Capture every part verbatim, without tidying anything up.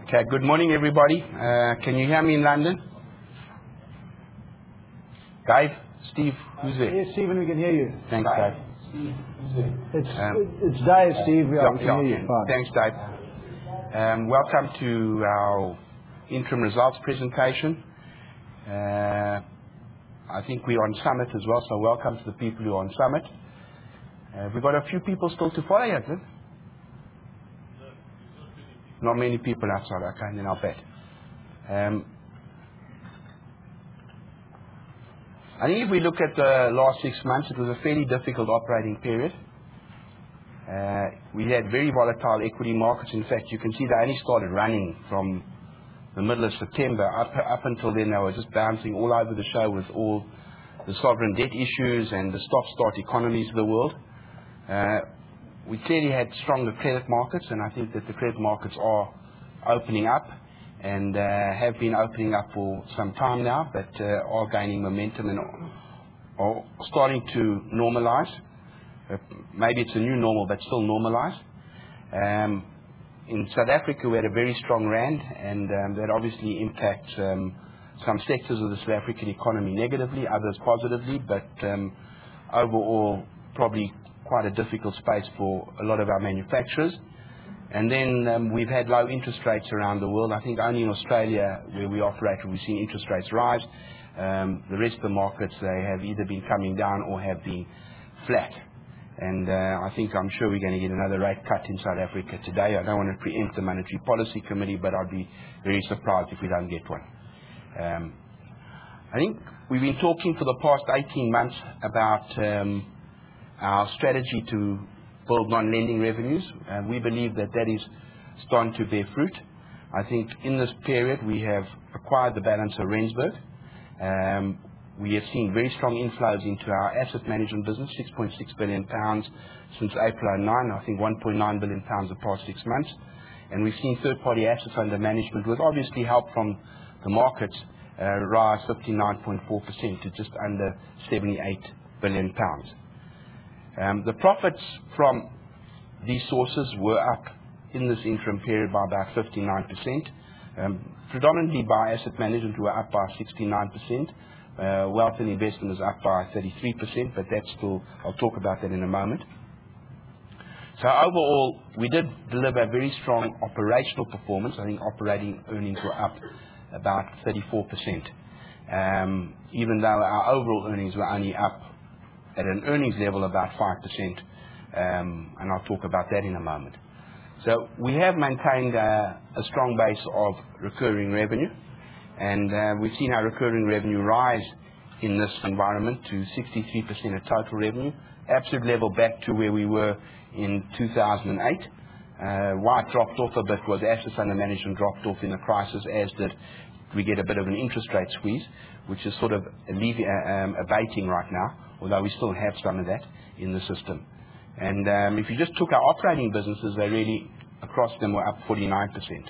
Okay, good morning everybody. Uh, can you hear me in London? Dave? Steve? Who's there? Yes, Stephen, we can hear you. Thanks, Dave. It's, Um, it's Dave, Steve. Yeah, yeah, we can yeah, hear you. Fine. Thanks, Dave. Um, welcome to our interim results presentation. Uh, I think we're on Summit as well, so welcome to the people who are on Summit. Uh, we've got a few people still to follow, hasn't it? Not many people outside, okay, then I'll bet. Um, I think if we look at the last six months, it was a fairly difficult operating period. Uh, we had very volatile equity markets. In fact, you can see they only started running from the middle of September. Up, up until then, they were just bouncing all over the show with all the sovereign debt issues and the stop-start economies of the world. Uh, we clearly had stronger credit markets, and I think that the credit markets are opening up and uh, have been opening up for some time now, but uh, are gaining momentum and are starting to normalize. Uh, maybe it's a new normal, but still normalize. Um, in South Africa, we had a very strong rand, and um, that obviously impacts um, some sectors of the South African economy negatively, others positively, but um, overall, probably quite a difficult space for a lot of our manufacturers. And then um, we've had low interest rates around the world. I think only in Australia, where we operate, we've seen interest rates rise. Um, the rest of the markets, they have either been coming down or have been flat. And uh, I think I'm sure we're going to get another rate cut in South Africa today. I don't want to preempt the Monetary Policy Committee, but I'd be very surprised if we don't get one. Um, I think we've been talking for the past eighteen months about um, our strategy to build non-lending revenues, and we believe that that is starting to bear fruit. I think in this period we have acquired the balance of Rensburg. Um, we have seen very strong inflows into our asset management business, six point six billion pounds since April oh nine, I think one point nine billion pounds the past six months. And we've seen third-party assets under management, with obviously help from the markets, uh, rise fifty-nine point four percent to just under seventy-eight billion pounds. Um, the profits from these sources were up in this interim period by about fifty-nine percent, um, predominantly by asset management, who were up by sixty-nine percent. Uh, wealth and investment is up by thirty-three percent, but that's still, I'll talk about that in a moment. So overall, we did deliver a very strong operational performance. I think operating earnings were up about thirty-four percent, um, even though our overall earnings were only up at an earnings level about five percent, um, and I'll talk about that in a moment. So we have maintained uh, a strong base of recurring revenue, and uh, we've seen our recurring revenue rise in this environment to sixty-three percent of total revenue, absolute level back to where we were in two thousand eight. Uh, why it dropped off a bit was assets under management dropped off in the crisis, as did we get a bit of an interest rate squeeze, which is sort of allevi- um, abating right now, although we still have some of that in the system. And um, if you just took our operating businesses, they really, across them, were up forty-nine percent.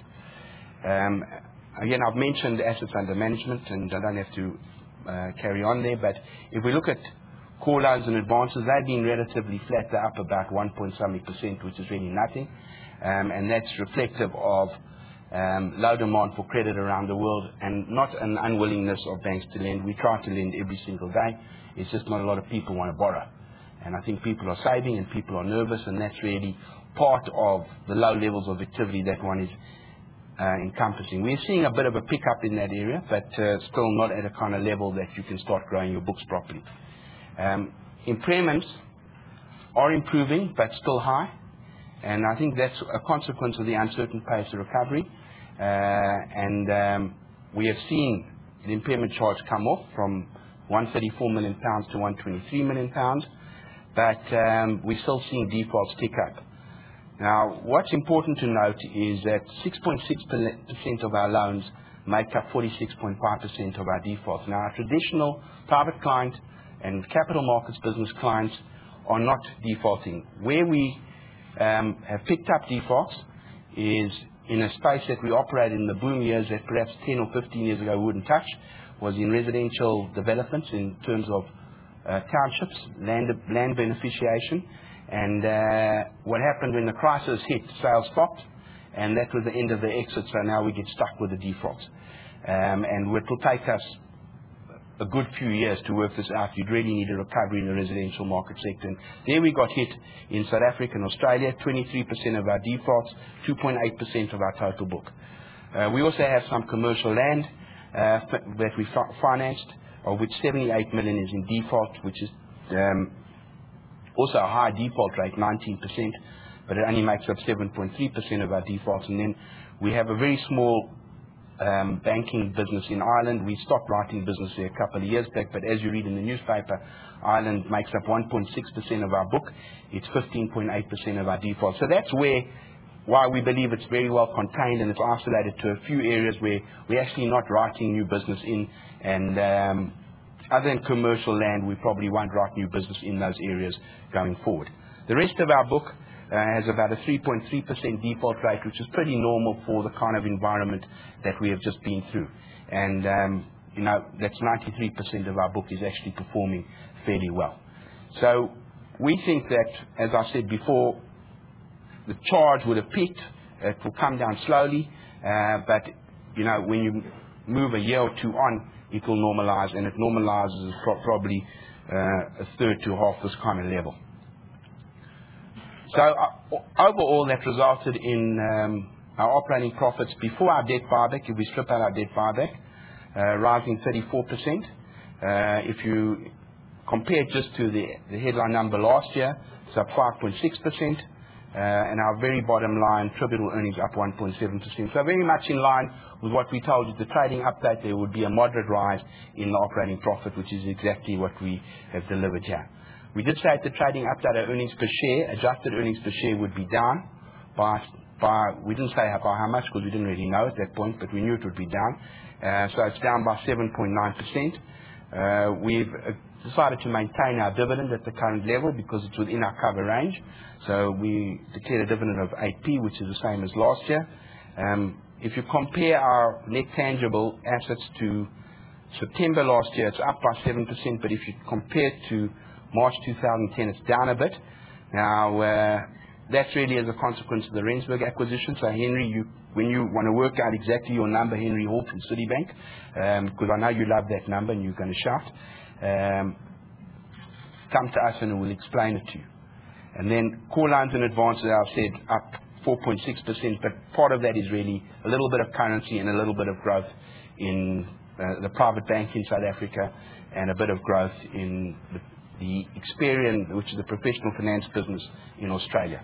Um, again, I've mentioned assets under management, and I don't have to uh, carry on there, but if we look at core loans and advances, they've been relatively flat. They're up about one point something percent, which is really nothing. Um, and that's reflective of um, low demand for credit around the world, and not an unwillingness of banks to lend. We try to lend every single day. It's just not a lot of people want to borrow. And I think people are saving and people are nervous, and that's really part of the low levels of activity that one is uh, encompassing. We're seeing a bit of a pickup in that area, but uh, still not at a kind of level that you can start growing your books properly. Um, impairments are improving, but still high, and I think that's a consequence of the uncertain pace of recovery. Uh, and um, we have seen the impairment charge come off from one hundred thirty-four million pounds to one hundred twenty-three million pounds, but um, we're still seeing defaults tick up. Now, what's important to note is that six point six percent of our loans make up forty-six point five percent of our defaults. Now, our traditional private client and capital markets business clients are not defaulting. Where we um, have picked up defaults is in a space that we operated in the boom years that perhaps ten or fifteen years ago we wouldn't touch, was in residential developments in terms of uh, townships, land, land beneficiation. And uh, what happened when the crisis hit, sales stopped, and that was the end of the exit, so now we get stuck with the defaults. Um, and it will take us a good few years to work this out. You'd really need a recovery in the residential market sector. And there we got hit in South Africa and Australia, twenty-three percent of our defaults, two point eight percent of our total book. Uh, we also have some commercial land uh, that we fi financed, of which seventy-eight million is in default, which is um, also a high default rate, nineteen percent, but it only makes up seven point three percent of our defaults. And then we have a very small um, banking business in Ireland. We stopped writing business there a couple of years back, but as you read in the newspaper, Ireland makes up one point six percent of our book. It's fifteen point eight percent of our defaults. So that's where, why we believe it's very well contained, and it's isolated to a few areas where we're actually not writing new business in. And um, other than commercial land, we probably won't write new business in those areas going forward. The rest of our book uh, has about a three point three percent default rate, which is pretty normal for the kind of environment that we have just been through. And, um, you know, that's ninety-three percent of our book is actually performing fairly well. So we think that, as I said before, the charge would have peaked. It will come down slowly, uh, but, you know, when you move a year or two on, it will normalize, and it normalizes pro probably uh, a third to half this kind of level. So uh, overall, that resulted in um, our operating profits before our debt buyback, if we strip out our debt buyback, uh, rising thirty-four percent. Uh, if you compare just to the, the headline number last year, it's up five point six percent. Uh, and our very bottom line, attributable earnings up one point seven percent. So very much in line with what we told you, the trading update, there would be a moderate rise in the operating profit, which is exactly what we have delivered here. We did say at the trading update, our earnings per share, adjusted earnings per share would be down by, by we didn't say by how much because we didn't really know at that point, but we knew it would be down. Uh, so it's down by seven point nine percent. Uh, we've uh, decided to maintain our dividend at the current level because it's within our cover range. So we declared a dividend of eight p, which is the same as last year. Um, if you compare our net tangible assets to September last year, it's up by seven percent, but if you compare it to March two thousand ten, it's down a bit. Now, uh, that's really as a consequence of the Rensburg acquisition. So, Henry, you, when you want to work out exactly your number, Henry Hall from Citibank, because um, I know you love that number and you're going to shout, um, come to us and we'll explain it to you. And then core loans and advances, I've said, up four point six percent, but part of that is really a little bit of currency and a little bit of growth in uh, the private bank in South Africa and a bit of growth in the, the Experian, which is the professional finance business in Australia.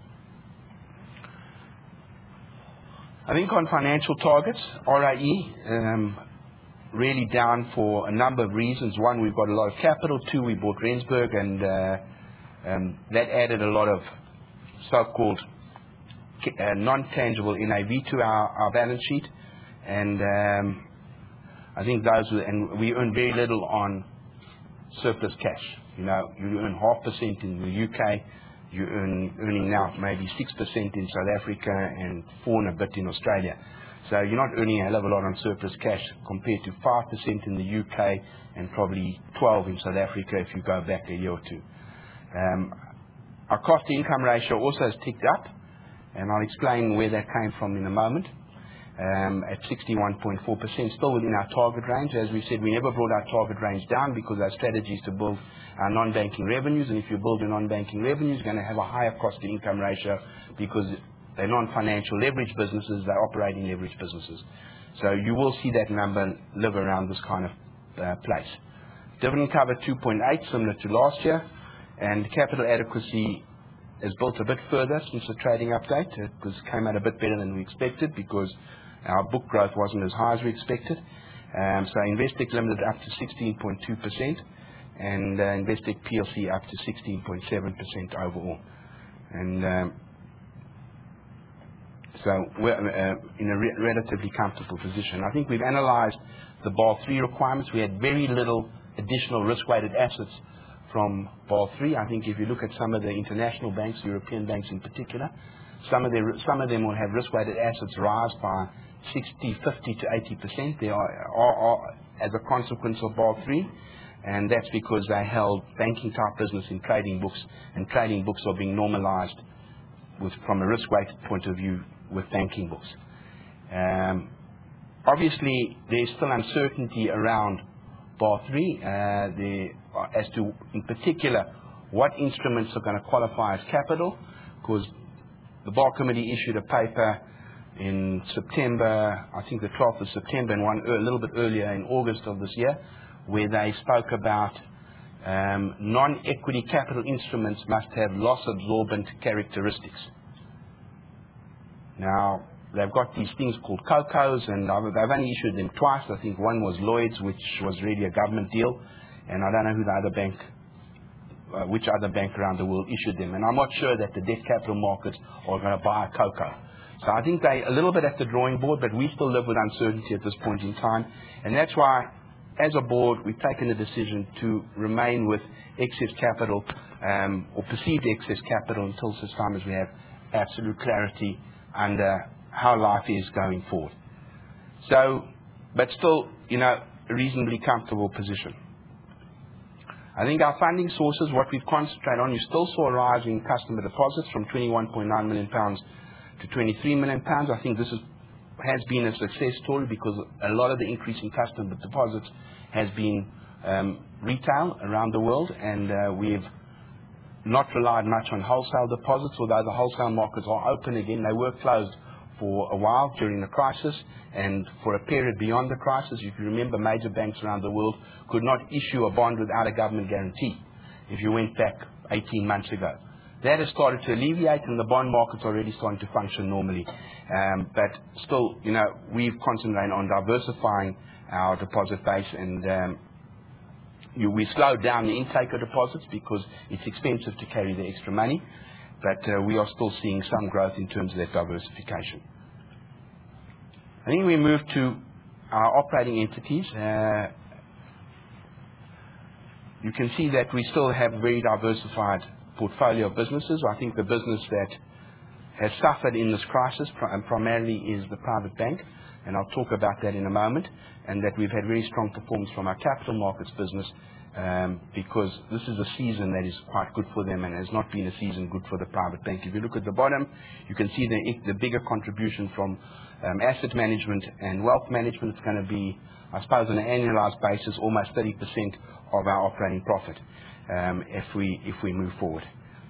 I think on financial targets, R O E, um, really down for a number of reasons. One, we've got a lot of capital. Two, we bought Rensburg, and uh, um, that added a lot of so-called uh, non-tangible N A V to our, our balance sheet. And um, I think those were, and we earn very little on surplus cash. You know, you earn half percent in the U K. You earn earning now maybe six percent in South Africa and four and a bit in Australia. So you're not earning a hell of a lot on surplus cash compared to five percent in the U K and probably twelve in South Africa if you go back a year or two. Um, our cost-to-income ratio also has ticked up, and I'll explain where that came from in a moment. Um, at sixty-one point four percent, still within our target range. As we said, we never brought our target range down because our strategy is to build our non-banking revenues, and if you build your non-banking revenues, you're going to have a higher cost-to-income ratio because they're non-financial leverage businesses, they're operating leverage businesses. So you will see that number live around this kind of uh, place. Dividend cover two point eight, similar to last year, and capital adequacy has built a bit further since the trading update. It was, came out a bit better than we expected because our book growth wasn't as high as we expected. Um, so Investec Limited up to sixteen point two percent and uh, Investec P L C up to sixteen point seven percent overall. And um, so we're uh, in a re relatively comfortable position. I think we've analyzed the Basel three requirements. We had very little additional risk-weighted assets from Basel three. I think if you look at some of the international banks, European banks in particular, some of, their, some of them will have risk-weighted assets rise by sixty, fifty to eighty percent. They are, are, are as a consequence of Basel three, and that's because they held banking-type business in trading books, and trading books are being normalized with, from a risk-weighted point of view with banking books. Um, obviously, there's still uncertainty around Basel three, uh, the, as to, in particular, what instruments are going to qualify as capital, because the Basel Committee issued a paper in September, I think the twelfth of September, and one a little bit earlier in August of this year, where they spoke about um, non-equity capital instruments must have loss-absorbent characteristics. Now, they've got these things called COCOs, and they've only issued them twice. I think one was Lloyd's, which was really a government deal, and I don't know who the other bank, uh, which other bank around the world issued them. And I'm not sure that the debt capital markets are going to buy a COCO. So I think they're a little bit at the drawing board, but we still live with uncertainty at this point in time. And that's why, as a board, we've taken the decision to remain with excess capital um, or perceived excess capital until such time as we have absolute clarity under how life is going forward. So, but still, you know, a reasonably comfortable position. I think our funding sources, what we've concentrated on, you still saw a rise in customer deposits from twenty-one point nine million pounds to twenty-three million pounds. I think this is, has been a success story because a lot of the increase in customer deposits has been um, retail around the world, and uh, we've not relied much on wholesale deposits, although the wholesale markets are open again. They were closed for a while during the crisis and for a period beyond the crisis. If you remember, major banks around the world could not issue a bond without a government guarantee if you went back eighteen months ago. That has started to alleviate, and the bond market's already starting to function normally. Um, but still, you know, we've concentrated on diversifying our deposit base, and um, you, we slowed down the intake of deposits because it's expensive to carry the extra money. But uh, we are still seeing some growth in terms of that diversification. I think we move to our operating entities. Uh, you can see that we still have a very diversified portfolio of businesses. I think the business that has suffered in this crisis pr- primarily is the private bank, and I'll talk about that in a moment, and that we've had very strong performance from our capital markets business um, because this is a season that is quite good for them and has not been a season good for the private bank. If you look at the bottom, you can see the, the bigger contribution from um, asset management and wealth management. It's going to be, I suppose, on an annualized basis, almost thirty percent of our operating profit um, if we if we move forward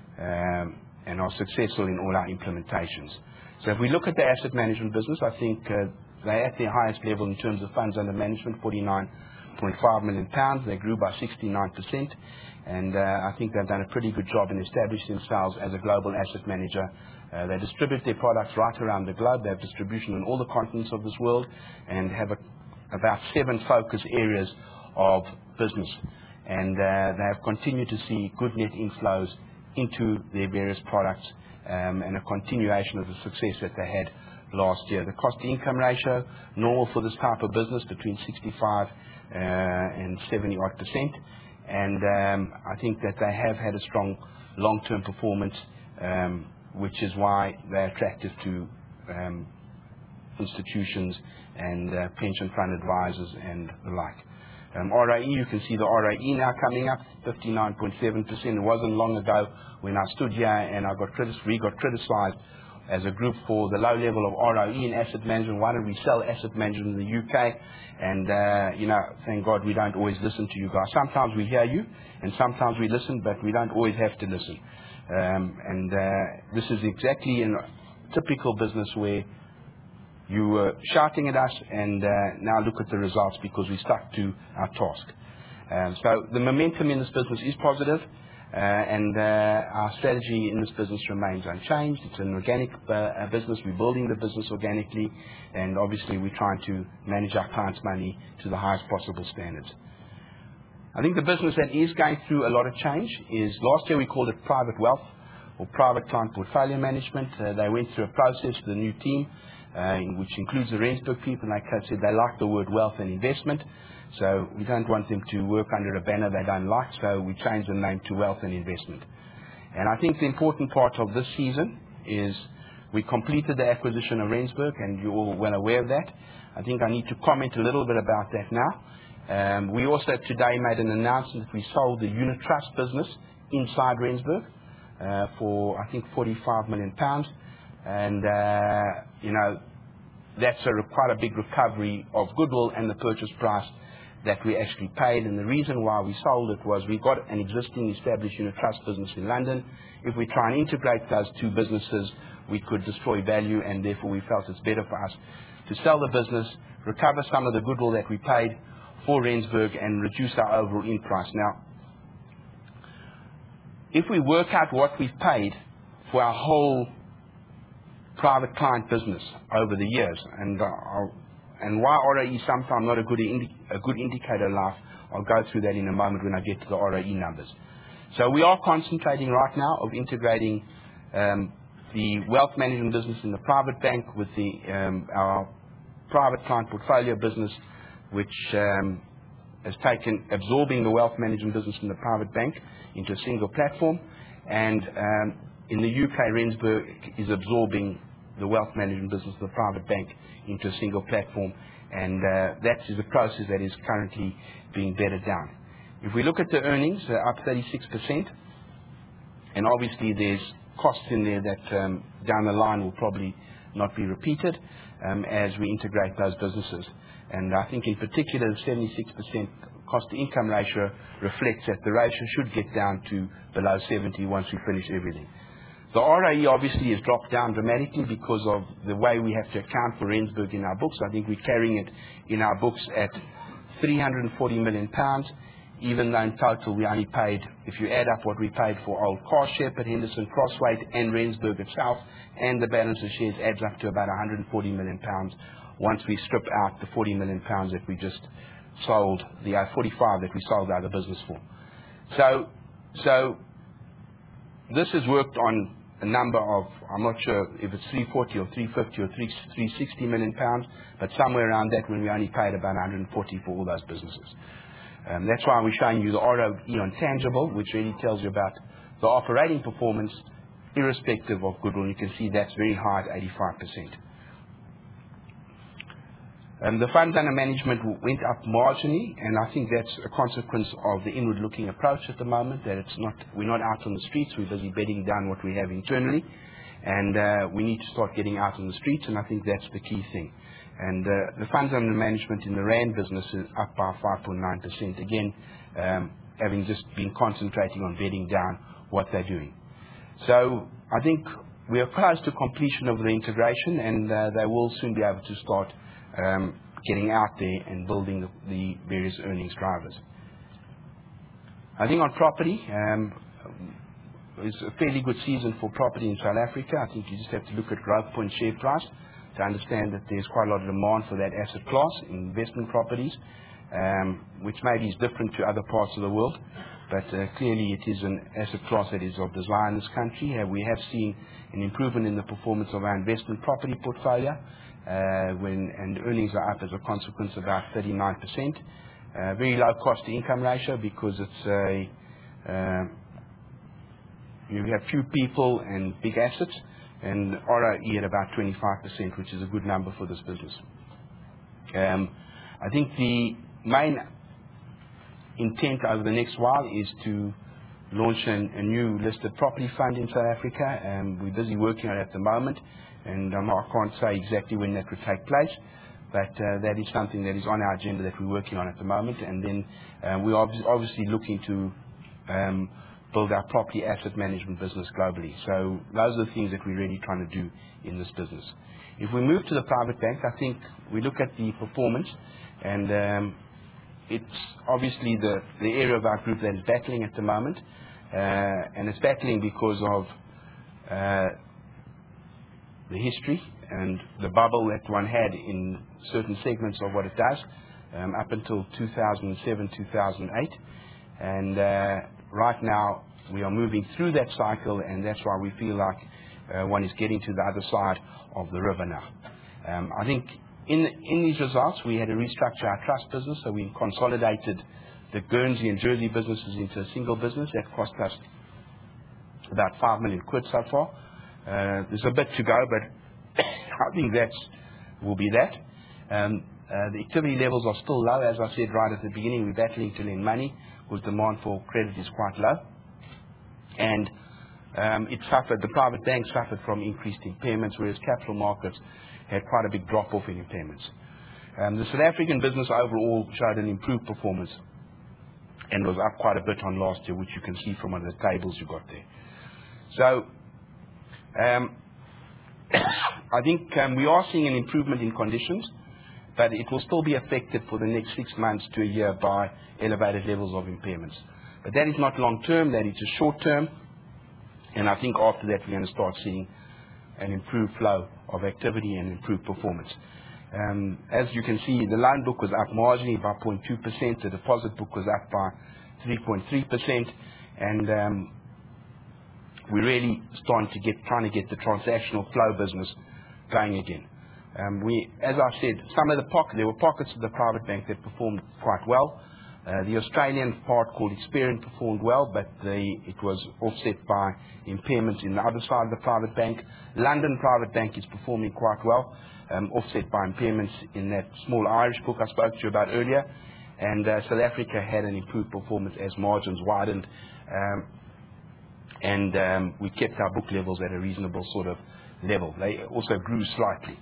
um, and are successful in all our implementations. So if we look at the asset management business, I think uh, they're at their highest level in terms of funds under management, forty-nine point five million pounds. They grew by sixty-nine percent, and uh, I think they've done a pretty good job in establishing themselves as a global asset manager. Uh, they distribute their products right around the globe. They have distribution on all the continents of this world and have a, about seven focus areas of business. And uh, they have continued to see good net inflows into their various products um, and a continuation of the success that they had last year. The cost-to-income ratio, normal for this type of business, between sixty-five uh, and seventy odd percent. And um, I think that they have had a strong long-term performance, um, which is why they're attractive to um, institutions and uh, pension fund advisors and the like. Um, R O E, you can see the R O E now coming up, fifty-nine point seven percent. It wasn't long ago when I stood here and I got criticized, we got criticized as a group for the low level of R O E in asset management. Why don't we sell asset management in the U K? And, uh, you know, thank God we don't always listen to you guys. Sometimes we hear you, and sometimes we listen, but we don't always have to listen. Um, and uh, this is exactly a typical business where you were shouting at us, and uh, now look at the results because we stuck to our task. Um, so the momentum in this business is positive, uh, and uh, our strategy in this business remains unchanged. It's an organic uh, business. We're building the business organically, and obviously we're trying to manage our clients' money to the highest possible standards. I think the business that is going through a lot of change is, last year we called it private wealth or private client portfolio management. Uh, they went through a process, the new team, Uh, which includes the Rensburg people. Like I said, they like the word wealth and investment, so we don't want them to work under a banner they don't like, so we changed the name to wealth and investment. And I think the important part of this season is we completed the acquisition of Rensburg, and you're all well aware of that. I think I need to comment a little bit about that now. Um, we also today made an announcement that we sold the unit trust business inside Rensburg uh, for, I think, forty-five million pounds. And uh, you know, that's a, quite a big recovery of goodwill and the purchase price that we actually paid. And the reason why we sold it was we got an existing established unit trust business in London. If we try and integrate those two businesses, we could destroy value, and therefore we felt it's better for us to sell the business, recover some of the goodwill that we paid for Rensburg, and reduce our overall in price. Now, if we work out what we've paid for our whole private client business over the years, and uh, and why R O E is sometimes not a good, indi a good indicator of life, I'll go through that in a moment when I get to the R O E numbers. So we are concentrating right now of integrating um, the wealth management business in the private bank with the um, our private client portfolio business, which um, has taken absorbing the wealth management business in the private bank into a single platform, and um, in the U K, Rensburg is absorbing the wealth management business of the private bank into a single platform, and uh, that is a process that is currently being bedded down. If we look at the earnings, they're up thirty-six percent, and obviously there's costs in there that um, down the line will probably not be repeated um, as we integrate those businesses. And I think in particular the seventy-six percent cost-to-income ratio reflects that the ratio should get down to below seventy once we finish everything. The R O E obviously has dropped down dramatically because of the way we have to account for Rensburg in our books. I think we're carrying it in our books at three hundred forty million pounds, even though in total we only paid, if you add up what we paid for Old Car Shepherd, Henderson Crosswaite and Rensburg itself, and the balance of shares adds up to about one hundred forty million pounds once we strip out the forty million pounds that we just sold, the uh, forty-five that we sold out of the business for. So, so this has worked on a number of, I'm not sure if it's three forty or three fifty or three sixty million pounds, but somewhere around that when we only paid about one hundred forty for all those businesses. Um, that's why we're showing you the R O E on tangible, which really tells you about the operating performance irrespective of goodwill. You can see that's very high at eighty-five percent. Um, the funds under management went up marginally, and I think that's a consequence of the inward-looking approach at the moment, that it's not, we're not out on the streets, we're busy bedding down what we have internally, and uh, we need to start getting out on the streets, and I think that's the key thing. And uh, the funds under management in the RAND business is up by five point nine percent, again, um, having just been concentrating on bedding down what they're doing. So I think we are close to completion of the integration, and uh, they will soon be able to start Um, getting out there and building the, the various earnings drivers. I think on property, um, it's a fairly good season for property in South Africa. I think you just have to look at Growthpoint share price to understand that there's quite a lot of demand for that asset class in investment properties, um, which maybe is different to other parts of the world, but uh, clearly it is an asset class that is of desire in this country. Uh, we have seen an improvement in the performance of our investment property portfolio, Uh, when, and earnings are up as a consequence of about thirty-nine percent. Uh, very low cost to income ratio because it's a, uh, you have few people and big assets, and R O E at about twenty-five percent, which is a good number for this business. Um, I think the main intent over the next while is to launch an, a new listed property fund in South Africa. Um, we're busy working on it at the moment, and um, I can't say exactly when that would take place, but uh, that is something that is on our agenda that we're working on at the moment. And then uh, we're ob obviously looking to um, build our property asset management business globally. So those are the things that we're really trying to do in this business. If we move to the private bank, I think we look at the performance, and um, it's obviously the, the area of our group that is battling at the moment, uh, and it's battling because of uh, the history and the bubble that one had in certain segments of what it does um, up until two thousand seven, two thousand eight. And uh, right now we are moving through that cycle, and that's why we feel like uh, one is getting to the other side of the river now. Um, I think in, in these results we had to restructure our trust business, so we consolidated the Guernsey and Jersey businesses into a single business. That cost us about five million quid so far. Uh, there's a bit to go, but I think that will be that. Um, uh, the activity levels are still low. As I said right at the beginning, we're battling to lend money because demand for credit is quite low. And um, it suffered, the private bank suffered from increased impairments, whereas capital markets had quite a big drop-off in impairments. Um, the South African business overall showed an improved performance and was up quite a bit on last year, which you can see from one of the tables you got there. So, um, I think um, we are seeing an improvement in conditions, but it will still be affected for the next six months to a year by elevated levels of impairments. But that is not long-term, that is a short-term, and I think after that we're going to start seeing an improved flow of activity and improved performance. Um, as you can see, the loan book was up marginally by zero point two percent, the deposit book was up by three point three percent, and um, we're really starting to get, trying to get the transactional flow business going again. Um, we, as I said, some of the pockets, there were pockets of the private bank that performed quite well. Uh, the Australian part called Experian performed well, but the, it was offset by impairments in the other side of the private bank. London private bank is performing quite well, um, offset by impairments in that small Irish book I spoke to you about earlier. And uh, South Africa had an improved performance as margins widened. Um, and um, we kept our book levels at a reasonable sort of level. They also grew slightly.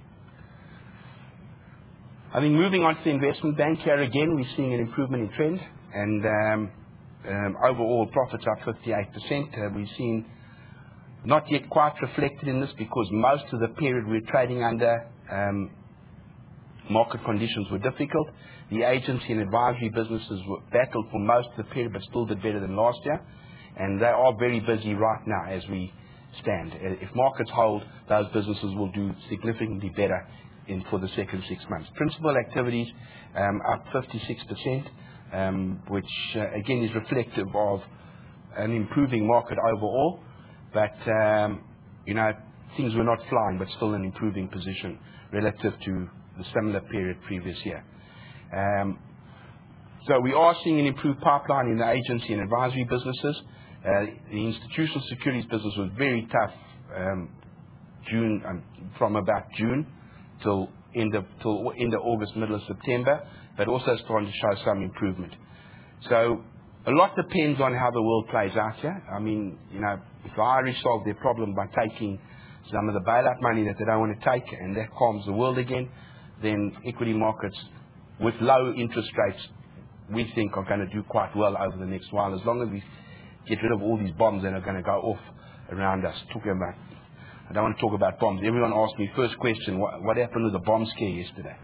I think moving on to the investment bank, here again we're seeing an improvement in trend, and um, um, overall profits up fifty-eight percent. Uh, we've seen not yet quite reflected in this because most of the period we're trading under, um, market conditions were difficult. The agency and advisory businesses were battled for most of the period but still did better than last year, and they are very busy right now as we stand. If markets hold, those businesses will do significantly better in for the second six months. Principal activities um, up fifty-six percent, um, which uh, again is reflective of an improving market overall, but um, you know, things were not flying, but still an improving position relative to the similar period previous year. Um, so we are seeing an improved pipeline in the agency and advisory businesses. Uh, the institutional securities business was very tough um, June um, from about June till end of till end of August, middle of September, but also starting to show some improvement. So a lot depends on how the world plays out here. I mean, you know, if the Irish solve their problem by taking some of the bailout money that they don't want to take, and that calms the world again, then equity markets with low interest rates, we think are going to do quite well over the next while, as long as we get rid of all these bombs that are going to go off around us. Talking about, I don't want to talk about bombs. Everyone asked me first question, what, what happened with the bomb scare yesterday?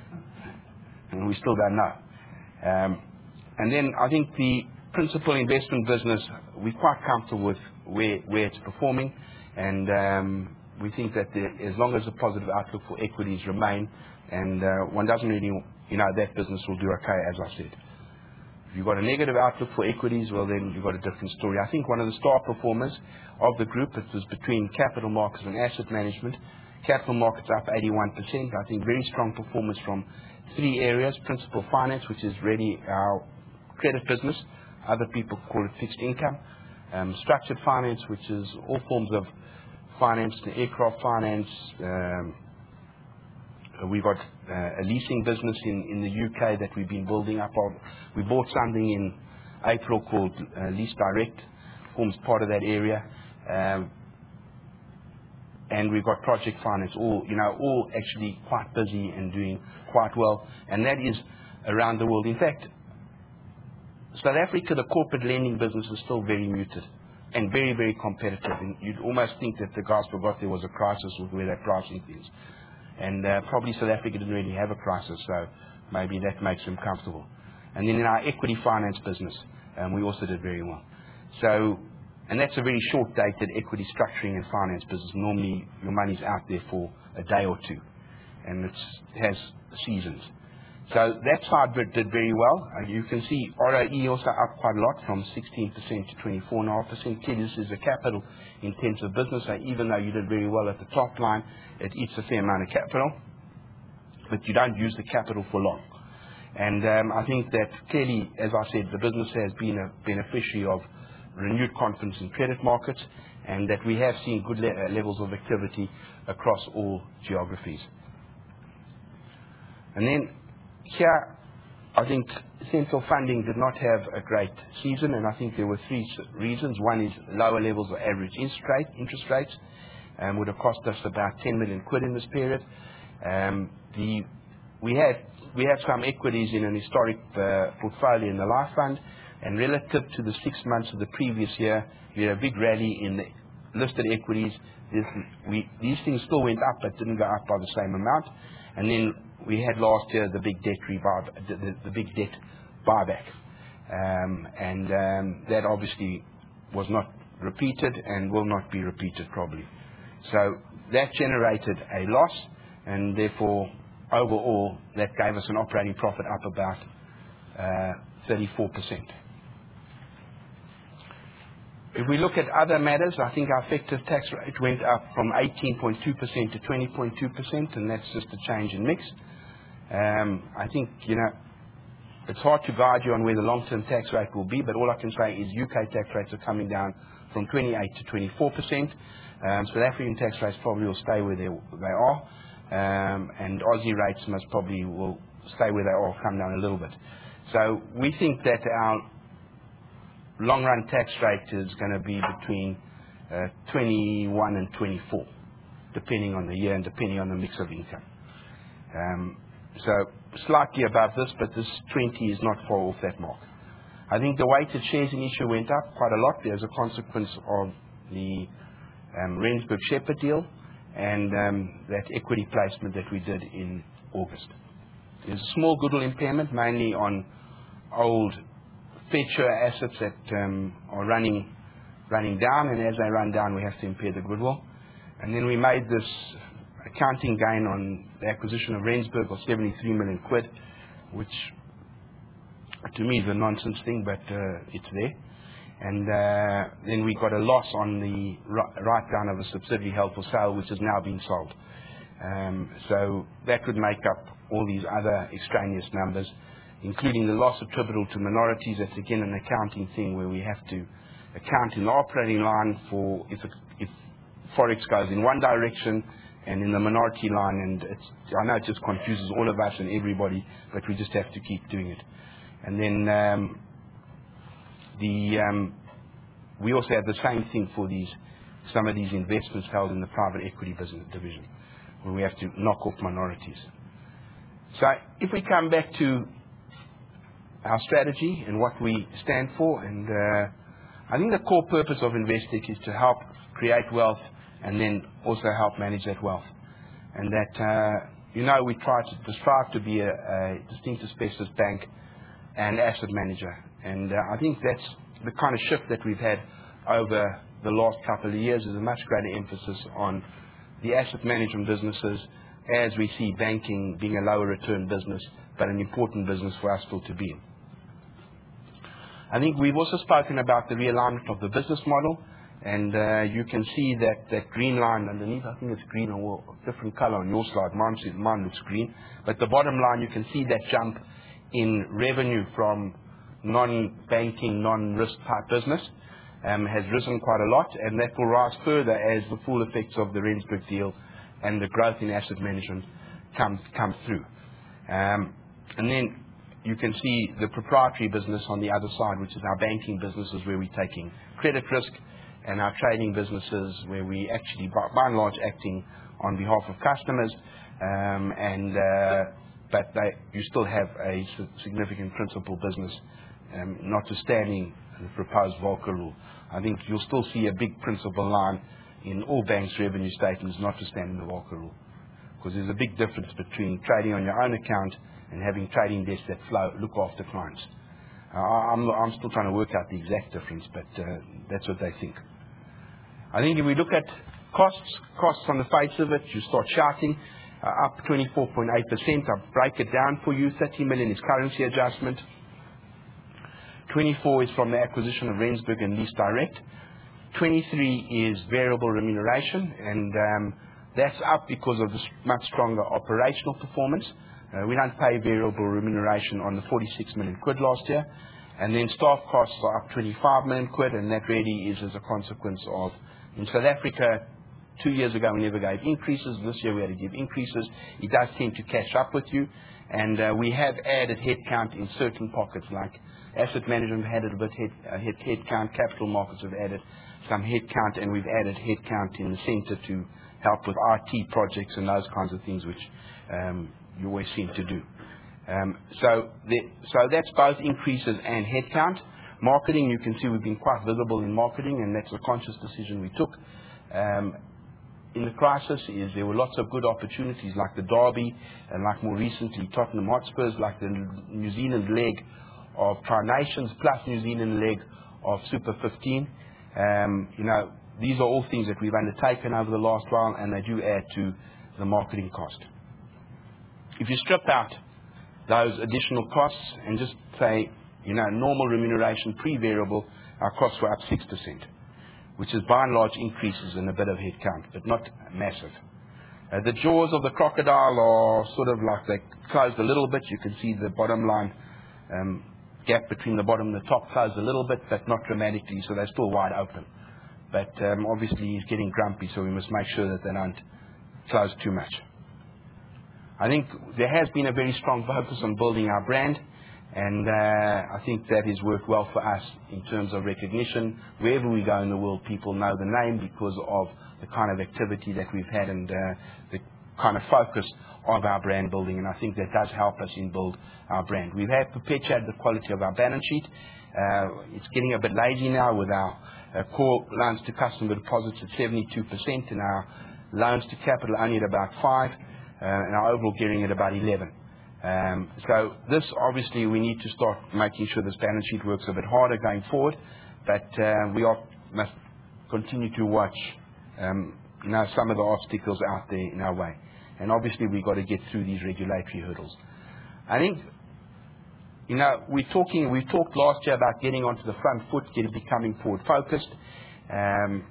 And we still don't know. Um, and then I think the principal investment business, we're quite comfortable with where, where it's performing, and um, we think that the, as long as the positive outlook for equities remain, and uh, one doesn't really, you know, that business will do okay, as I said. If you've got a negative outlook for equities, well then you've got a different story. I think one of the star performers of the group, it was between capital markets and asset management. Capital markets up eighty-one percent. I think very strong performance from three areas. Principal finance, which is really our credit business. Other people call it fixed income. Um, structured finance, which is all forms of finance, aircraft finance. Um, we've got uh, a leasing business in, in the U K that we've been building up. Of. We bought something in April called uh, Lease Direct, forms part of that area. Um, and we've got project finance, all, you know, all actually quite busy and doing quite well. And that is around the world. In fact, South Africa, the corporate lending business is still very muted and very, very competitive. And you'd almost think that the guys forgot there was a crisis with where they're pricing things. And uh, probably South Africa didn't really have a crisis, so maybe that makes them comfortable. And then in our equity finance business, um, we also did very well. So, and that's a very short-dated equity structuring and finance business. Normally, your money's out there for a day or two, and it's, it has seasons. So that side did very well. Uh, you can see R O E also up quite a lot, from sixteen percent to twenty-four point five percent. Clearly, this is a capital-intensive business. So even though you did very well at the top line, it eats a fair amount of capital, but you don't use the capital for long. And um, I think that clearly, as I said, the business has been a beneficiary of renewed confidence in credit markets, and that we have seen good le uh, levels of activity across all geographies. And then here, I think central funding did not have a great season, and I think there were three reasons. One is lower levels of average interest rate, interest rates, um, would have cost us about ten million quid in this period. Um, the we had we have some equities in an historic uh, portfolio in the life fund, and relative to the six months of the previous year, we had a big rally in the listed equities. This, we, these things still went up, but didn't go up by the same amount. And then we had last year the big debt rebuy, the, the, the big debt buyback, um, and um, that obviously was not repeated and will not be repeated probably. So that generated a loss, and therefore overall that gave us an operating profit up about uh, thirty-four percent. If we look at other matters, I think our effective tax rate went up from eighteen point two percent to twenty point two percent, and that's just a change in mix. Um, I think, you know, it's hard to guide you on where the long-term tax rate will be, but all I can say is U K tax rates are coming down from twenty-eight to twenty-four percent. Um, South African tax rates probably will stay where they, they are, um, and Aussie rates most probably will stay where they are, come down a little bit. So we think that our long-run tax rate is going to be between uh, twenty-one and twenty-four, depending on the year and depending on the mix of income. Um, so slightly above this, but this twenty is not far off that mark. I think the weighted shares in issue went up quite a lot as a consequence of the um, Rensburg Shepherd deal and um, that equity placement that we did in August. There's a small goodwill impairment, mainly on old feature assets that um, are running running down, and as they run down we have to impair the goodwill. And then we made this accounting gain on the acquisition of Rensburg of seventy-three million quid, which to me is a nonsense thing, but uh, it's there. And uh, then we got a loss on the write-down of a subsidiary held for sale, which has now been sold. Um, so that would make up all these other extraneous numbers, including the loss attributable to minorities. That's again an accounting thing where we have to account in the operating line for if, it, if Forex goes in one direction and in the minority line, and it's, I know it just confuses all of us and everybody, but we just have to keep doing it. And then um, the um, we also have the same thing for these some of these investments held in the private equity business division, where we have to knock off minorities. So if we come back to our strategy and what we stand for, and uh, I think the core purpose of Investec is to help create wealth and then also help manage that wealth. And that, uh, you know, we try to strive to be a, a distinctive specialist bank and asset manager. And uh, I think that's the kind of shift that we've had over the last couple of years, is a much greater emphasis on the asset management businesses, as we see banking being a lower return business, but an important business for us still to be in. I think we've also spoken about the realignment of the business model, and uh, you can see that, that green line underneath. I think it's green or different color on your slide. Mine, mine looks green. But the bottom line, you can see that jump in revenue from non-banking, non-risk type business um, has risen quite a lot, and that will rise further as the full effects of the Rensburg deal and the growth in asset management come, come through. Um, and then you can see the proprietary business on the other side, which is our banking businesses, where we're taking credit risk, and our trading businesses, where we actually, by, by and large, acting on behalf of customers, um, and uh, but they, you still have a significant principal business, um, notwithstanding the proposed Volcker rule. I think you'll still see a big principal line in all banks' revenue statements, notwithstanding the Volcker rule, because there's a big difference between trading on your own account and having trading desks that flow, look after clients. Uh, I'm, I'm still trying to work out the exact difference, but uh, that's what they think. I think if we look at costs, costs on the face of it, you start shouting, uh, up twenty-four point eight percent. I'll break it down for you. thirty million is currency adjustment. twenty-four is from the acquisition of Rensburg and Lease Direct. twenty-three is variable remuneration, and um, that's up because of the much stronger operational performance. Uh, we don't pay variable remuneration on the forty-six million quid last year. And then staff costs are up twenty-five million quid, and that really is as a consequence of, in South Africa, two years ago we never gave increases. This year we had to give increases. It does tend to catch up with you. And uh, we have added headcount in certain pockets, like asset management have added a bit head, uh, head, headcount, capital markets have added some headcount, and we've added headcount in the centre to help with I T projects and those kinds of things, which um, you always seem to do. Um, so, the, so that's both increases and headcount. Marketing, you can see we've been quite visible in marketing, and that's a conscious decision we took. Um, in the crisis is there were lots of good opportunities like the Derby and like more recently Tottenham Hotspurs, like the New Zealand leg of Tri-Nations plus New Zealand leg of Super fifteen. Um, you know, these are all things that we've undertaken over the last while, and they do add to the marketing cost. If you strip out those additional costs and just say, you know, normal remuneration pre-variable, our costs were up six percent. Which is by and large increases in a bit of headcount, but not massive. Uh, the jaws of the crocodile are sort of like they closed a little bit. You can see the bottom line um, gap between the bottom and the top closed a little bit, but not dramatically, so they're still wide open. But um, obviously he's getting grumpy, so we must make sure that they don't close too much. I think there has been a very strong focus on building our brand. And uh, I think that has worked well for us in terms of recognition. Wherever we go in the world, people know the name because of the kind of activity that we've had and uh, the kind of focus of our brand building. And I think that does help us in build our brand. We've had perpetuated the quality of our balance sheet. Uh, it's getting a bit lazy now with our uh, core loans to customer deposits at seventy-two percent and our loans to capital only at about five percent uh, and our overall gearing at about eleven percent. Um, so this, obviously, we need to start making sure this balance sheet works a bit harder going forward, but uh, we are, must continue to watch um, you know, some of the obstacles out there in our way. And obviously, we've got to get through these regulatory hurdles. I think, you know, we're talking, we talked last year about getting onto the front foot, getting, becoming forward-focused. Um,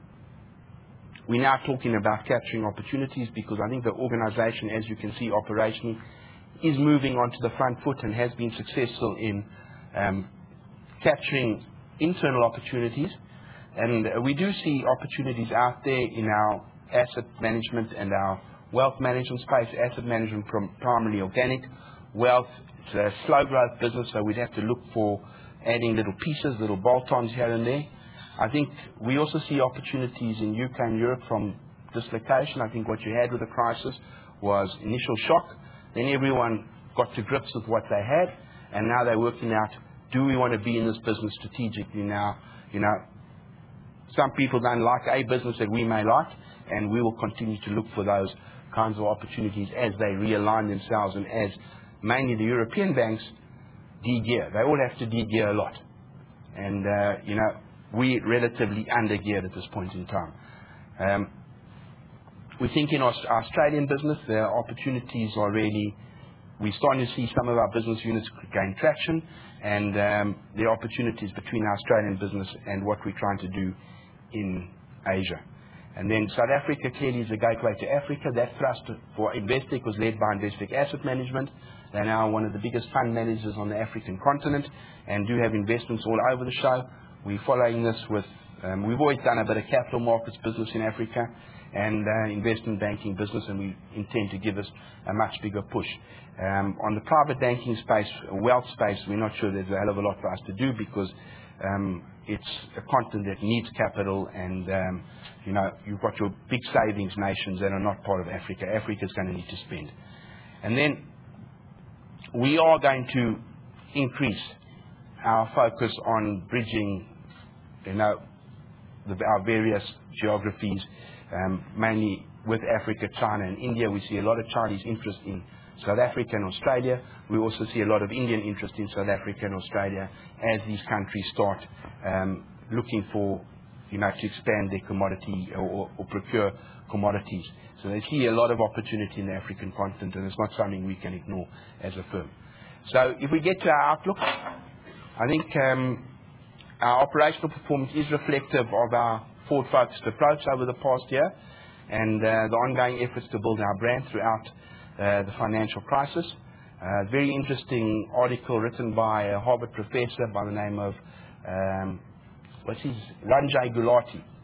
we're now talking about capturing opportunities because I think the organization, as you can see operationally, is moving onto the front foot and has been successful in um, capturing internal opportunities. And uh, we do see opportunities out there in our asset management and our wealth management space. Asset management from primarily organic. Wealth, it's a slow growth business, so we'd have to look for adding little pieces, little bolt-ons here and there. I think we also see opportunities in U K and Europe from dislocation. I think what you had with the crisis was initial shock. Then everyone got to grips with what they had, and now they're working out, do we want to be in this business strategically now? You know, some people don't like a business that we may like, and we will continue to look for those kinds of opportunities as they realign themselves and as mainly the European banks de-gear. They all have to de-gear a lot. And, uh, you know, we're relatively under-geared at this point in time. Um, We think in our Australian business, the opportunities are really, we're starting to see some of our business units gain traction, and um, there are opportunities between our Australian business and what we're trying to do in Asia. And then South Africa clearly is a gateway to Africa. That thrust for Investec was led by Investec Asset Management. They're now one of the biggest fund managers on the African continent and do have investments all over the show. We're following this with, um, we've always done a bit of capital markets business in Africa and uh, investment banking business, and we intend to give us a much bigger push. Um, on the private banking space, wealth space, we're not sure there's a hell of a lot for us to do because um, it's a continent that needs capital, and um, you know, you've got your big savings nations that are not part of Africa. Africa's going to need to spend. And then we are going to increase our focus on bridging, you know, the, our various geographies, um, mainly with Africa, China, and India. We see a lot of Chinese interest in South Africa and Australia. We also see a lot of Indian interest in South Africa and Australia as these countries start um, looking for, you know, to expand their commodity or, or, or procure commodities. So they see a lot of opportunity in the African continent, and it's not something we can ignore as a firm. So if we get to our outlook, I think um, our operational performance is reflective of our forward-focused approach over the past year and uh, the ongoing efforts to build our brand throughout uh, the financial crisis. A very interesting article written by a Harvard professor by the name of, um, what's his, Ranjay Gulati.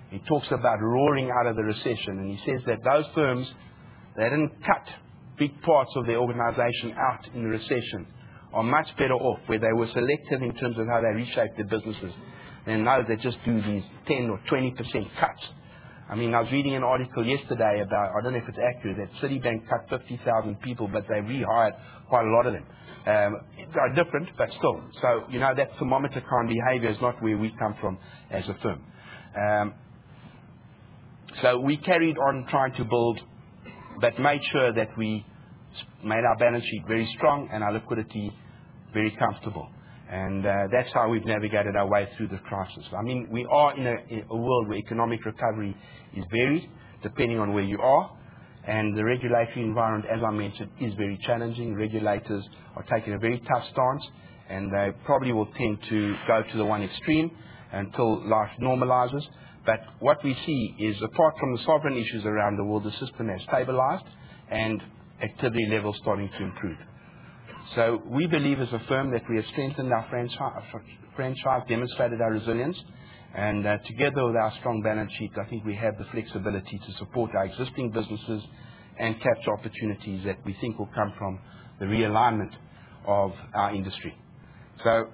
He talks about roaring out of the recession, and he says that those firms, they didn't cut big parts of their organization out in the recession, are much better off, where they were selective in terms of how they reshape their businesses, than those that just do these ten or twenty percent cuts. I mean, I was reading an article yesterday about, I don't know if it's accurate, that Citibank cut fifty thousand people, but they rehired quite a lot of them. Um, they're different, but still. So, you know, that thermometer kind of behavior is not where we come from as a firm. Um, so we carried on trying to build, but made sure that we made our balance sheet very strong and our liquidity very comfortable. And uh, that's how we've navigated our way through the crisis. I mean, we are in a, in a world where economic recovery is varied, depending on where you are. And the regulatory environment, as I mentioned, is very challenging. Regulators are taking a very tough stance, and they probably will tend to go to the one extreme until life normalizes. But what we see is, apart from the sovereign issues around the world, the system has stabilized and activity levels starting to improve. So we believe as a firm that we have strengthened our franchise, franchise demonstrated our resilience, and uh, together with our strong balance sheet, I think we have the flexibility to support our existing businesses and capture opportunities that we think will come from the realignment of our industry. So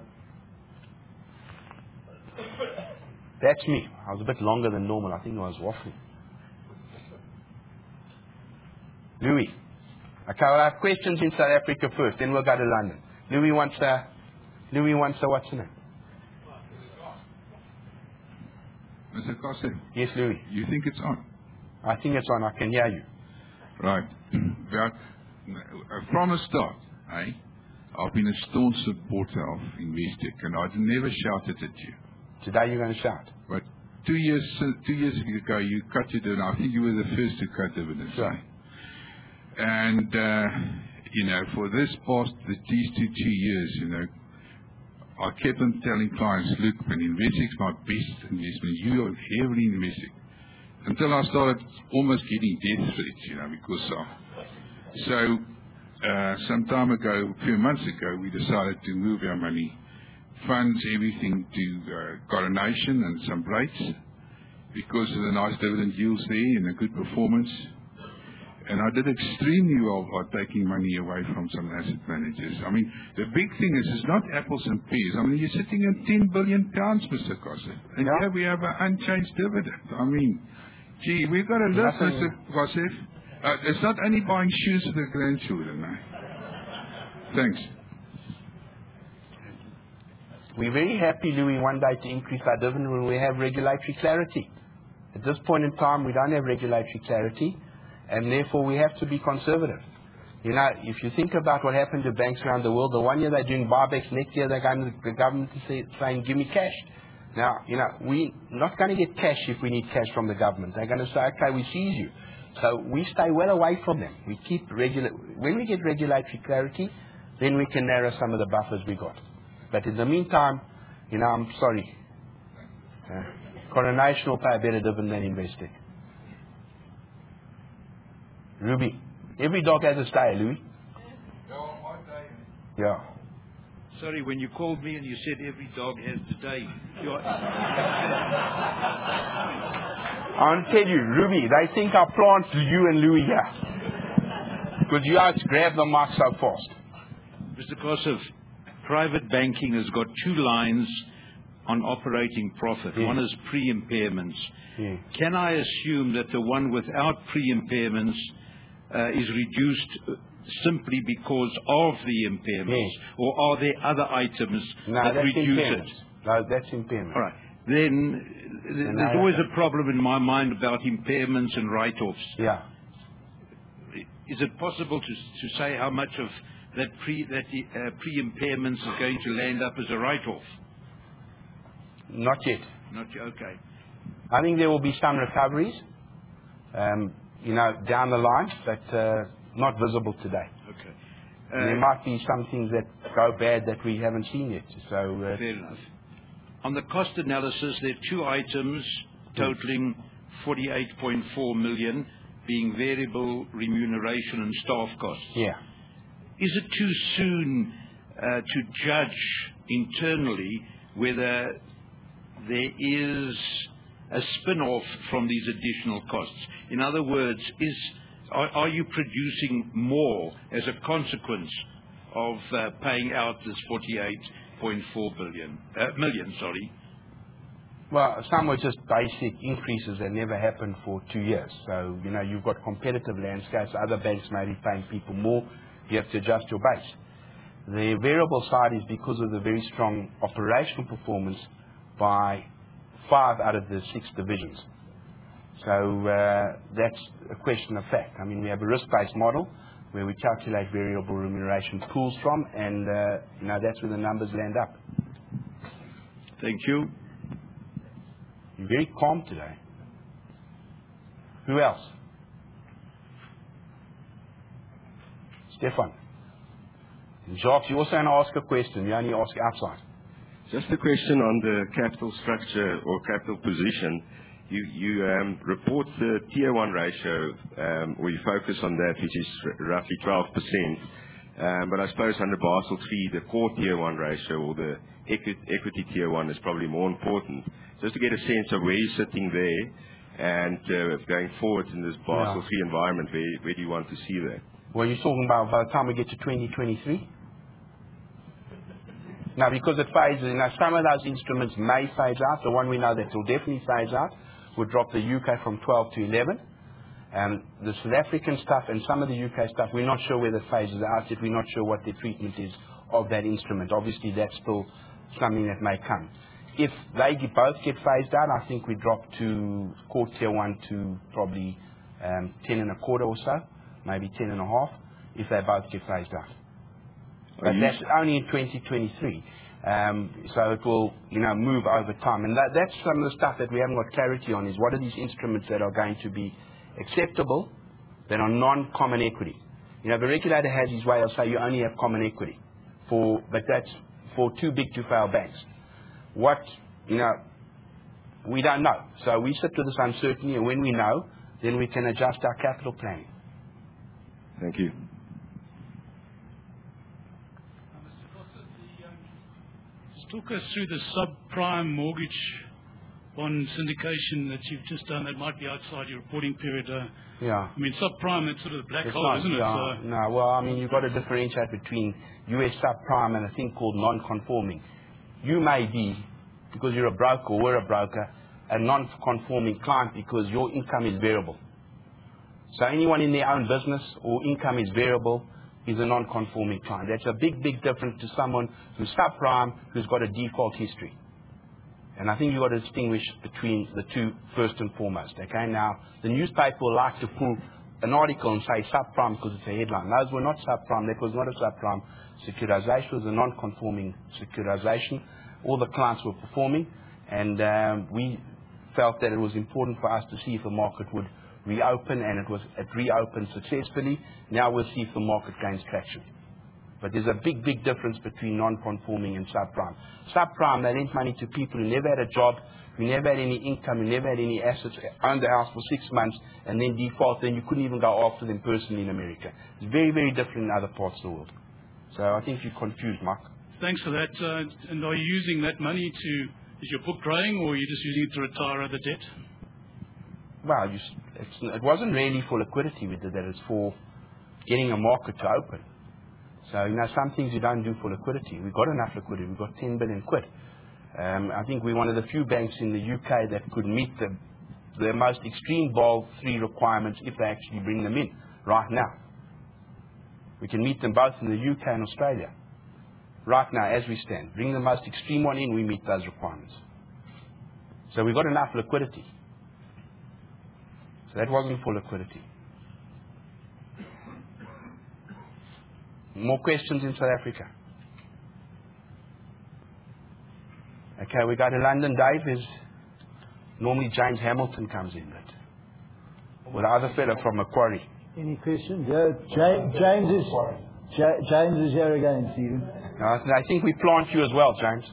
that's me. I was a bit longer than normal. I think I was waffling. Louis. Okay, well, I have questions in South Africa first, then we'll go to London. Louis wants a, Louis wants a, what's the name? Mister Kosse. Yes, Louis. You think it's on? I think it's on. I can hear you. Right. But from the start, eh, I've been a staunch supporter of Investec, and I've never shouted at you. Today you're going to shout. But two years two years ago, you cut your dividend. I think you were the first to cut dividends. Sure. Eh? And, uh, you know, for this past, these two, two years, you know, I kept on telling clients, look, when Investec's my best investment, you are heavily investing. Until I started almost getting death threats, you know, because of. So, uh, some time ago, a few months ago, we decided to move our money, funds, everything to uh, Coronation and some rates, because of the nice dividend yields there and a good performance. And I did extremely well by taking money away from some asset managers. I mean, the big thing is, it's not apples and pears. I mean, you're sitting at ten billion pounds, Mister Kosse. And yeah. here we have an unchanged dividend. I mean, gee, we've got to live, Mister Kosse. Uh, it's not only buying shoes for the grandchildren, no. Thanks. We're very happy, Louis, one day to increase our dividend when we have regulatory clarity. At this point in time, we don't have regulatory clarity, and therefore we have to be conservative. You know, if you think about what happened to banks around the world, the one year they're doing buybacks, next year they're going to the government to say, saying, give me cash. Now, you know, we're not going to get cash if we need cash from the government. They're going to say, okay, we seize you. So we stay well away from them. We keep regula- when we get regulatory clarity, then we can narrow some of the buffers we got. But in the meantime, you know, I'm sorry. Uh, Coronation will pay a better dividend than Investec. Ruby. Every dog has a stay, Louis. Yeah. Sorry, when you called me and you said every dog has the day. You're I'll tell you, Ruby, they think I plant you and Louis here. Because you guys grab the mic so fast. Mister Kosse, private banking has got two lines on operating profit. Yeah. One is pre-impairments. Yeah. Can I assume that the one without pre-impairments uh, is reduced simply because of the impairments? Yeah. Or are there other items No, that that's reduce impairment. it? No, that's impairment. All right. Then th- And there's I- always a problem in my mind about impairments and write-offs. Yeah. Is it possible to to say how much of that pre that uh, pre-impairments is going to land up as a write-off? Not yet. Not yet. Okay. I think there will be some recoveries, um, you know, down the line, but uh, not visible today. Okay. And there Uh, might be some things that go bad that we haven't seen yet. So uh, Fair enough. On the cost analysis, there are two items totaling forty-eight point four million, being variable remuneration and staff costs. yeah, Is it too soon uh, to judge internally whether there is a spin-off from these additional costs? In other words, is are, are you producing more as a consequence of uh, paying out this forty-eight point four billion uh, million? Sorry. Well, some were just basic increases that never happened for two years. So, you know, you've got competitive landscapes. Other banks may be paying people more. You have to adjust your base. The variable side is because of the very strong operational performance by five out of the six divisions. So uh, that's a question of fact. I mean, we have a risk-based model where we calculate variable remuneration pools from, and uh, you know, that's where the numbers land up. Thank you. You're very calm today. Who else? Stefan. Jacques, you also want to ask a question. You only ask outside. Just a question on the capital structure or capital position. You, you um, report the Tier one ratio, um, or you focus on that, which is r- roughly twelve percent. Um, but I suppose under Basel three, the core Tier one ratio or the equi- equity Tier one is probably more important. Just to get a sense of where you're sitting there and uh, going forward in this Basel Yeah. three environment, where, where do you want to see that? Well, you're talking about by the time we get to twenty twenty-three? Now, because it phases, you know, some of those instruments may phase out. The one we know that will definitely phase out would drop the U K from twelve to eleven. Um, the South African stuff and some of the U K stuff, we're not sure whether it phases out yet. We're not sure what the treatment is of that instrument. Obviously, that's still something that may come. If they get, both get phased out, I think we drop to core tier one to probably um, ten and a quarter or so, maybe ten and a half, if they both get phased out. But that's only in twenty twenty-three. Um, so it will, you know, move over time. And that, that's some of the stuff that we haven't got clarity on, is what are these instruments that are going to be acceptable, that are non-common equity. You know, the regulator has his way of saying you only have common equity, for, but that's for too big to fail banks. What, you know, we don't know. So we sit with this uncertainty, and when we know, then we can adjust our capital planning. Thank you. Talk us through the subprime mortgage bond syndication that you've just done that might be outside your reporting period. Uh, Yeah. I mean, subprime, it's sort of the black It's hole, not, isn't it? yeah, So, no, well, I mean, you've got to differentiate between U S subprime and a thing called non-conforming. You may be, because you're a broker or we're a broker, a non-conforming client because your income is variable. So anyone in their own business or income is variable is a non-conforming client. That's a big, big difference to someone who's subprime, who's got a default history. And I think you've got to distinguish between the two first and foremost. Okay, now, the newspaper will like to pull an article and say subprime because it's a headline. Those were not subprime. That was not a subprime securitization. It was a non-conforming securitization. All the clients were performing, and um, we felt that it was important for us to see if the market would reopen, and it was it reopened successfully. Now we'll see if the market gains traction. But there's a big, big difference between non-conforming and subprime. Subprime, they lent money to people who never had a job, who never had any income, who never had any assets, owned the house for six months, and then default, then you couldn't even go after them personally in America. It's very, very different in other parts of the world. So I think you're confused, Mark. thanks for that. Uh, and are you using that money to, is your book growing, or are you just using it to retire other debt? Well, you, it's, it wasn't really for liquidity we did that. It's for getting a market to open. So, you know, some things you don't do for liquidity. We've got enough liquidity. We've got ten billion quid. Um, I think we're one of the few banks in the U K that could meet the, the most extreme Basel three requirements if they actually bring them in right now. We can meet them both in the U K and Australia. Right now, as we stand. Bring the most extreme one in, we meet those requirements. So we've got enough liquidity. So that wasn't for liquidity. More questions in South Africa? Okay, we go to London. Dave, there's normally James Hamilton comes in, but with the other fellow from Macquarie. Any questions? Yeah, James, James is Ja- James is here again, Stephen. No, I think we plant you as well, James.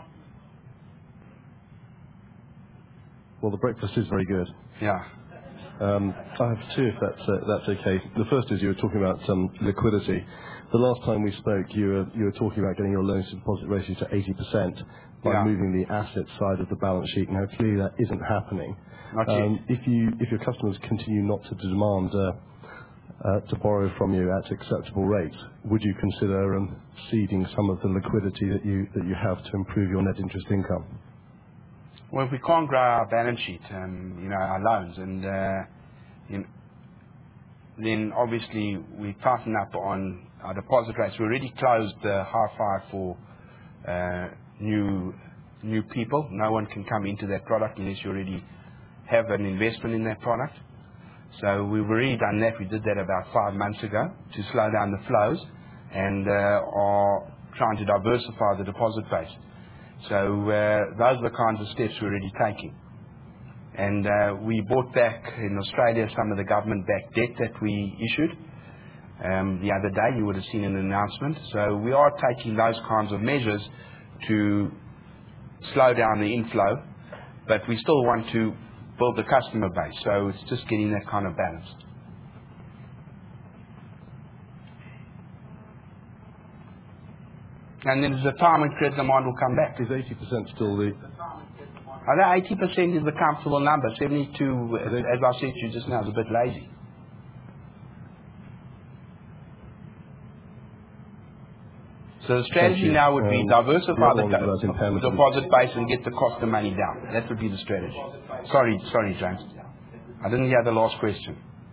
Well, the breakfast is very good. Yeah. Um, I have two, if that's uh, that's okay. The first is you were talking about um, liquidity. The last time we spoke, you were you were talking about getting your loans to deposit ratio to eighty percent by Yeah. moving the asset side of the balance sheet. Now, clearly that isn't happening. Not yet. Um, if you if your customers continue not to demand uh, uh, to borrow from you at acceptable rates, would you consider um, ceding some of the liquidity that you that you have to improve your net interest income? Well, if we can't grow our balance sheet, um, you know, our loans, and uh, you know, then obviously we tighten up on our deposit rates. We already closed the high five for uh, new new people. No one can come into that product unless you already have an investment in that product. So we've already done that. We did that about five months ago to slow down the flows, and uh, are trying to diversify the deposit base. So uh, those are the kinds of steps we're already taking. And uh, we bought back in Australia some of the government-backed debt that we issued um, the other day. You would have seen an announcement. So we are taking those kinds of measures to slow down the inflow, but we still want to build the customer base. So it's just getting that kind of balance. And then there's a time when credit demand will come back. Is eighty percent still the... I know eighty percent is the comfortable number. seventy-two, as I said to you just now, is a bit lazy. So the strategy now would be Um, diversify the the, other one was impairment. the deposit base and get the cost of money down. That would be the strategy. Sorry, sorry, James. I didn't hear the last question.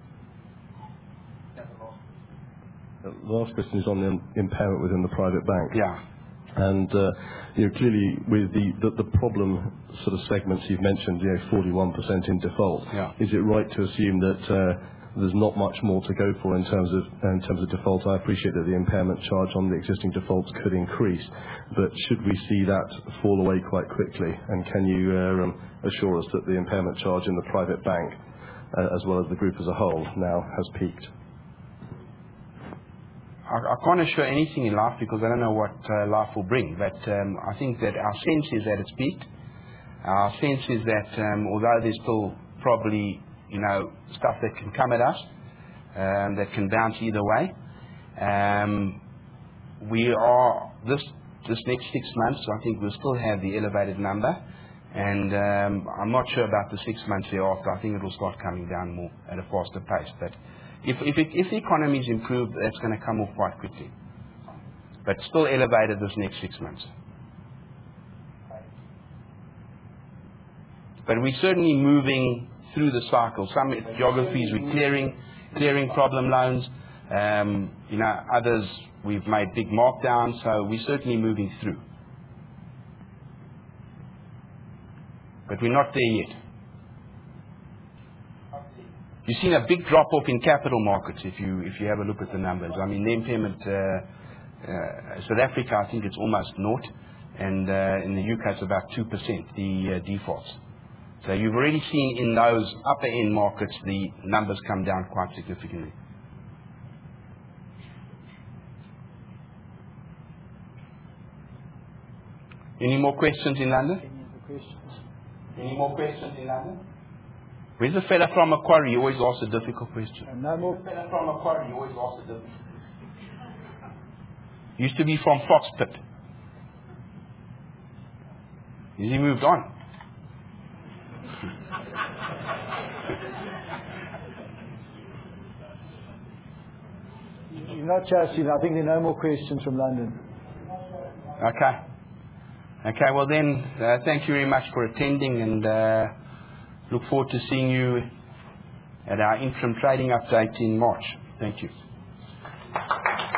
The last question is on the impairment within the private bank. Yeah. And uh, you know, clearly with the, the, the problem sort of segments you've mentioned, you know, forty-one percent in default, Yeah. is it right to assume that uh, there's not much more to go for in terms of in terms of default? I appreciate that the impairment charge on the existing defaults could increase, but should we see that fall away quite quickly? And can you uh, um, assure us that the impairment charge in the private bank, uh, as well as the group as a whole, now has peaked? I, I can't assure anything in life because I don't know what uh, life will bring. But um, I think that our sense is that it's peaked. Our sense is that um, although there's still probably, you know, stuff that can come at us, um, that can bounce either way, um, we are, this this next six months, I think we'll still have the elevated number. And um, I'm not sure about the six months thereafter. I think it will start coming down more at a faster pace. But if if, it, if the economy is improved, that's going to come off quite quickly. But still elevated this next six months. But we're certainly moving through the cycle. Some geographies we're clearing, clearing problem loans. Um, you know, others we've made big markdowns. So we're certainly moving through. But we're not there yet. You've seen a big drop-off in capital markets if you if you have a look at the numbers. I mean, the impairment, uh, uh, South Africa, I think it's almost naught, and uh, in the U K it's about two percent, the uh, defaults. So you've already seen in those upper-end markets the numbers come down quite significantly. Any more questions in London? Any other questions? Any more questions in London? Where's the fella from Macquarie? You always ask a difficult question. And no more. The fella from Macquarie, you always ask a difficult question. Used to be from Foxpit. Has he moved on? You're not chasing. I think there are no more questions from London. Okay. Okay, well then, uh, thank you very much for attending, and uh, look forward to seeing you at our interim trading update in March. Thank you.